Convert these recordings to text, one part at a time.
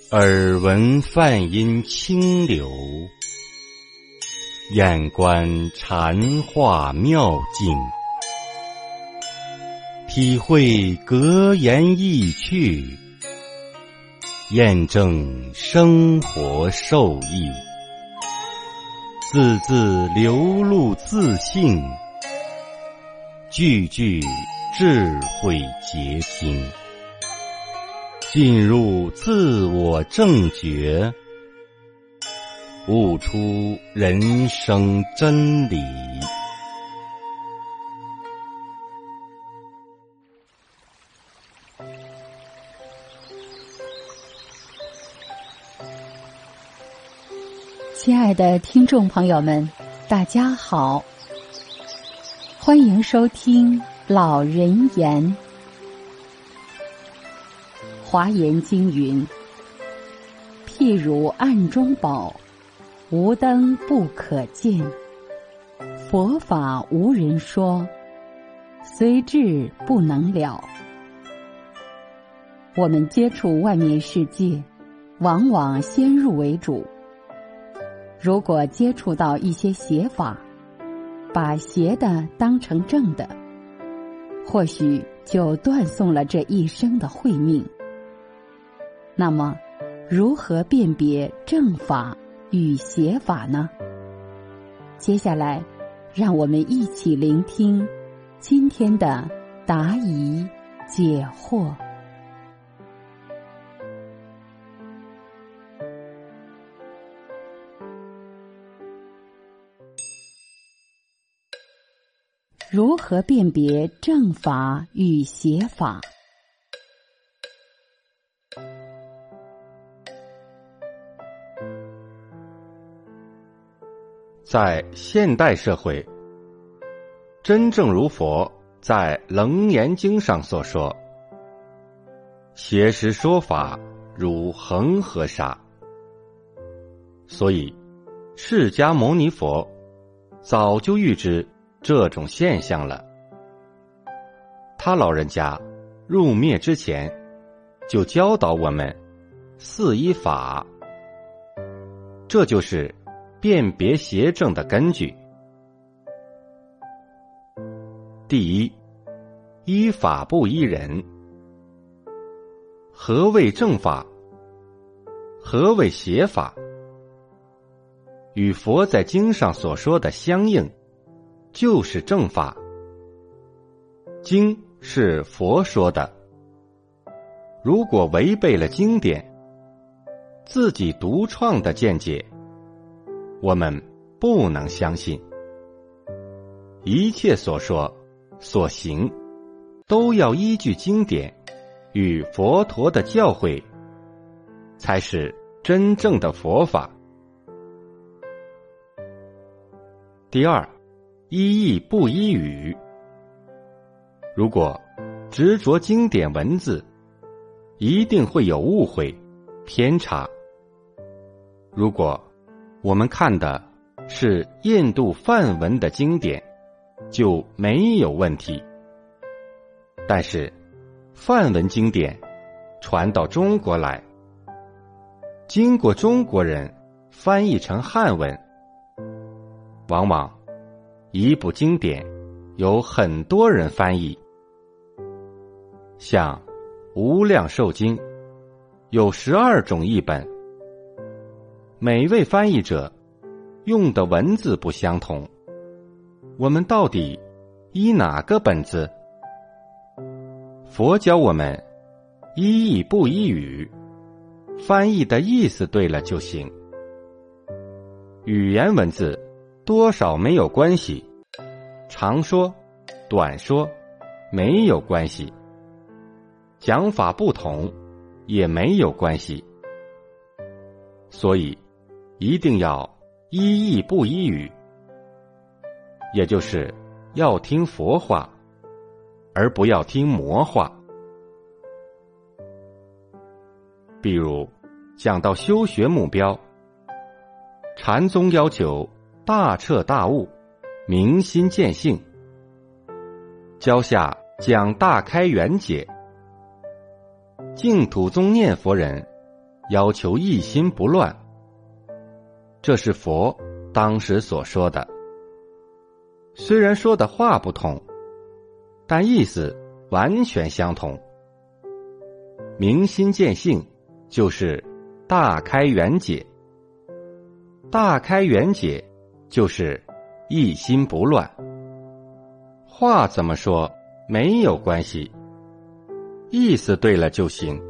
耳闻梵音清流，眼观禅画妙境，体会格言意趣，验证生活受益，字字流露自信，句句智慧结晶，进入自我正觉，悟出人生真理。 亲爱的听众朋友们，大家好，欢迎收听老人言。华严经云：譬如暗中宝，无灯不可见。佛法无人说，虽智不能了。我们接触外面世界，往往先入为主。如果接触到一些邪法，把邪的当成正的，或许就断送了这一生的慧命。那么，如何辨别正法与邪法呢？接下来，让我们一起聆听今天的答疑解惑。如何辨别正法与邪法？ 在现代社会，真正如佛在《楞严经》上所说，邪师说法如恒河沙。所以，释迦牟尼佛早就预知这种现象了。他老人家入灭之前，就教导我们四依法，这就是辨别邪正的根据。第一，依法不依人。何谓正法？何谓邪法？与佛在经上所说的相应，就是正法。经是佛说的，如果违背了经典，自己独创的见解，我们不能相信。一切所说所行，都要依据经典与佛陀的教诲，才是真正的佛法。第二，依义不依语。如果执着经典文字，一定会有误会、偏差。如果我们看的是印度梵文的经典，就没有问题。但是梵文经典传到中国来，经过中国人翻译成汉文，往往一部经典有很多人翻译。像《无量寿经》有12种译本，每位翻译者用的文字不相同，我们到底依哪个本子？佛教我们依义不依语，翻译的意思对了就行。语言文字多少没有关系，长说、短说没有关系，讲法不同也没有关系。所以一定要依义不依语，也就是要听佛话，而不要听魔话。比如讲到修学目标，禅宗要求大彻大悟，明心见性，教下讲大开圆解。净土宗念佛人要求一心不乱。这是佛当时所说的。虽然说的话不同，但意思完全相同。明心见性就是大开圆解，大开圆解就是一心不乱。话怎么说没有关系，意思对了就行。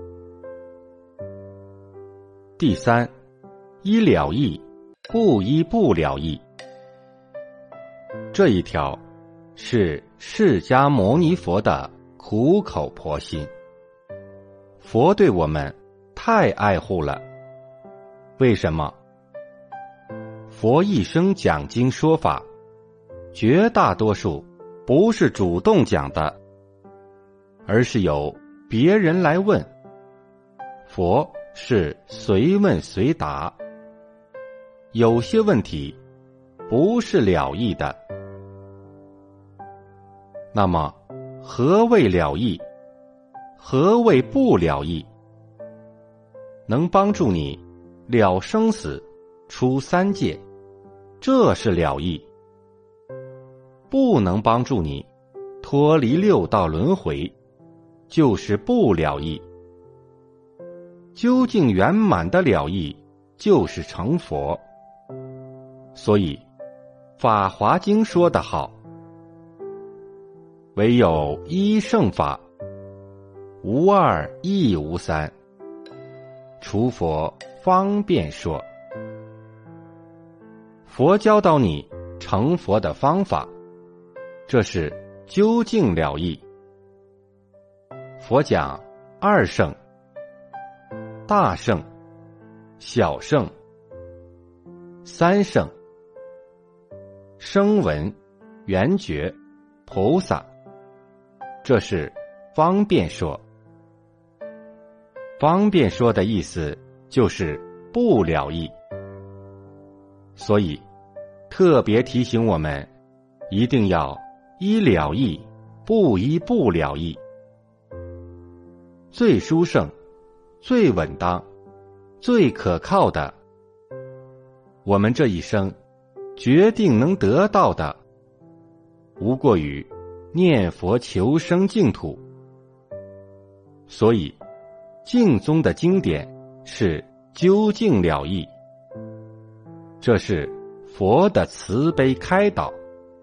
第三，依了义，不依不了义。这一条是释迦牟尼佛的苦口婆心。佛对我们太爱护了。为什么？佛一生讲经说法，绝大多数不是主动讲的，而是有别人来问，佛是随问随答。有些问题不是了义的。那么何谓了义？何谓不了义？能帮助你了生死，出三界，这是了义；不能帮助你脱离六道轮回，就是不了义。究竟圆满的了义，就是成佛。所以《法华经》说得好，唯有一圣法，无二亦无三，除佛方便说。佛教导你成佛的方法，这是究竟了义。佛讲二圣：大圣、小圣、三圣。声闻、缘觉、菩萨，这是方便说。方便说的意思就是不了义。所以特别提醒我们，一定要依了义，不依不了义。最殊胜、最稳当、最可靠的，我们这一生决定能得到的，无过于念佛求生净土。所以净宗的经典是究竟了义，这是佛的慈悲开导。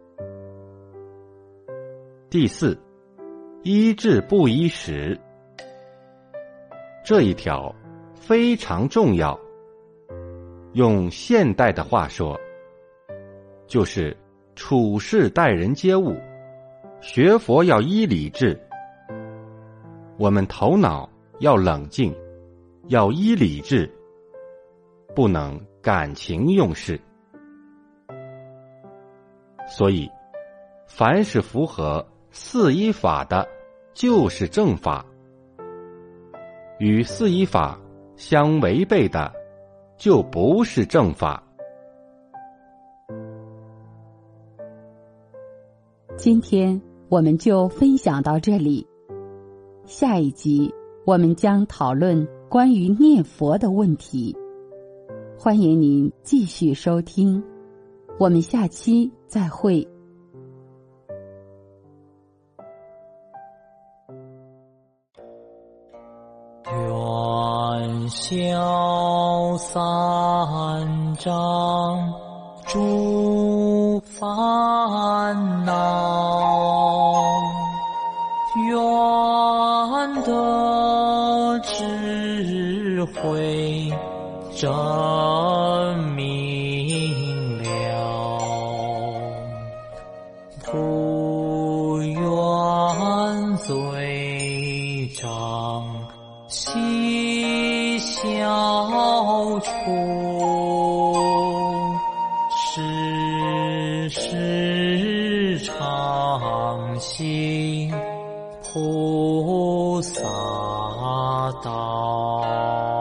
第四，依智不依时。这一条非常重要，用现代的话说，就是处事待人接物，学佛要依理智。我们头脑要冷静，要依理智，不能感情用事。所以凡是符合四依法的，就是正法；与四依法相违背的，就不是正法。 今天我们就分享到这里，下一集我们将讨论关于念佛的问题，欢迎您继续收听，我们下期再会。 愿消三障诸烦恼，愿得智慧真明了，不愿罪障悉消除，世世常行菩萨道。